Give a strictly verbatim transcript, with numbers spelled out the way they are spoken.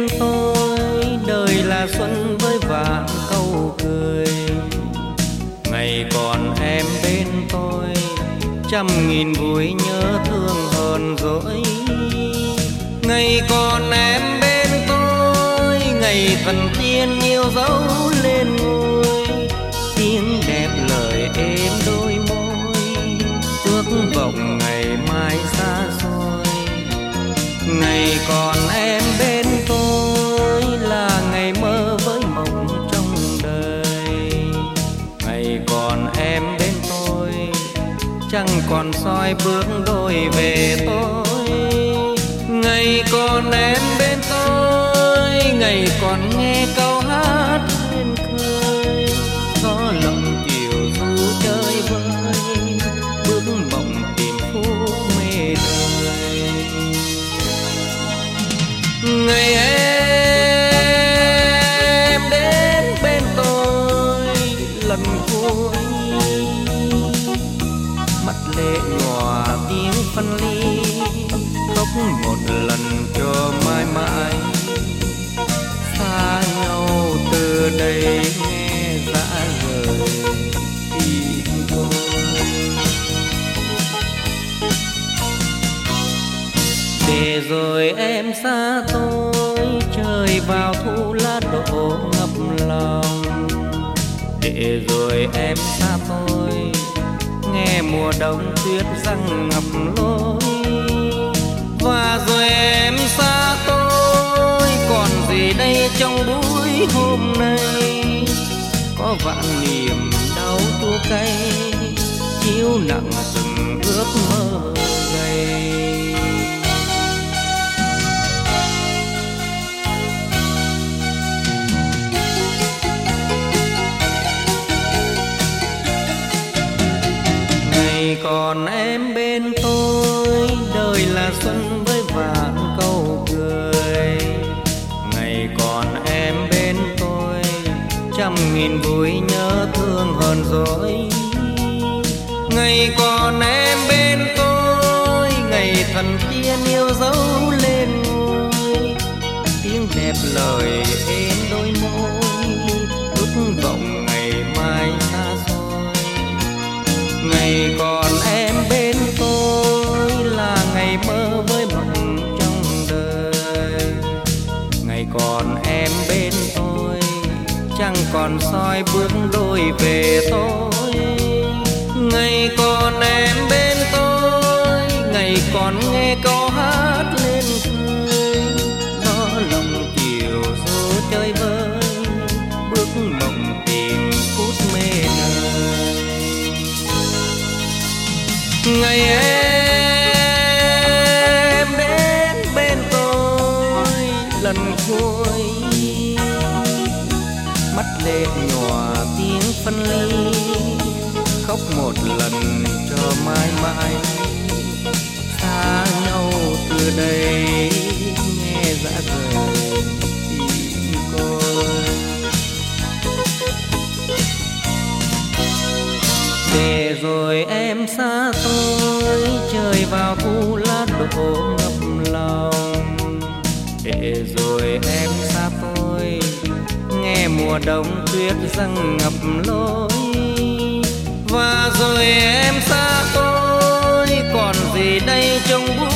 bên tôi, đời là xuân với vạn câu cười. Ngày còn em bên tôi, trăm nghìn vui nhớ thương hờn dỗi. Ngày còn em bên tôi, ngày thần tiên nhiều dấu lên ngôi. Tiếng đẹp lời êm đôi môi, ước vọng ngày mai xa xôi. Ngày còn em bên tôi là ngày mơ với mộng trong đời. Ngày còn em bên tôi, chẳng còn soi bước đôi về tôi. Ngày còn em bên tôi, ngày còn nghe câu hát lên khơi. Gió lộng chiều du chơi vơi, bước mộng tìm phút mê đời. Ngày em đến bên tôi lần cuối, mắt lệ nhòa tiếng phân ly, khóc một lần cho mãi mãi. Xa nhau từ đây nghe dã rời tim tôi. Để rồi em xa tôi, trời vào thu lá đổ ngập lòng. Để rồi em xa tôi, nghe mùa đông tuyết răng ngập lối. Và rồi em xa tôi, còn gì đây trong buổi hôm nay. Có vạn niềm đau tua cay, chiếu nặng từng ước mơ gầy. Ngày còn em bên tôi, đời là xuân với vạn câu cười. Ngày còn em bên tôi, trăm nghìn vui nhớ thương hờn dỗi. Ngày còn em bên tôi, ngày thần tiên yêu dấu lên ngôi. Tiếng đẹp lời êm đôi môi, ước vọng ngày mai xa xôi. Ngày còn em bên tôi là ngày mơ với mộng trong đời. Ngày còn em bên tôi, chẳng còn soi bước đôi về tôi. Ngày còn em bên tôi, ngày còn nghe câu hát lên khơi. Gió lòng chiều du chơi vơi, bước mộng tìm phút mê đời. Ngày em đến bên tôi lần cuối, mắt lệ nhòa tiếng phân ly, khóc một lần cho mãi mãi. Xa nhau từ đây nghe dã rời tim tôi. Để rồi em xa tôi, trời vào thu lá đổ ngập lòng. Để rồi em xa tôi, nghe mùa đông tuyết răng ngập lối. Và rồi em xa tôi, còn gì đây trong buổi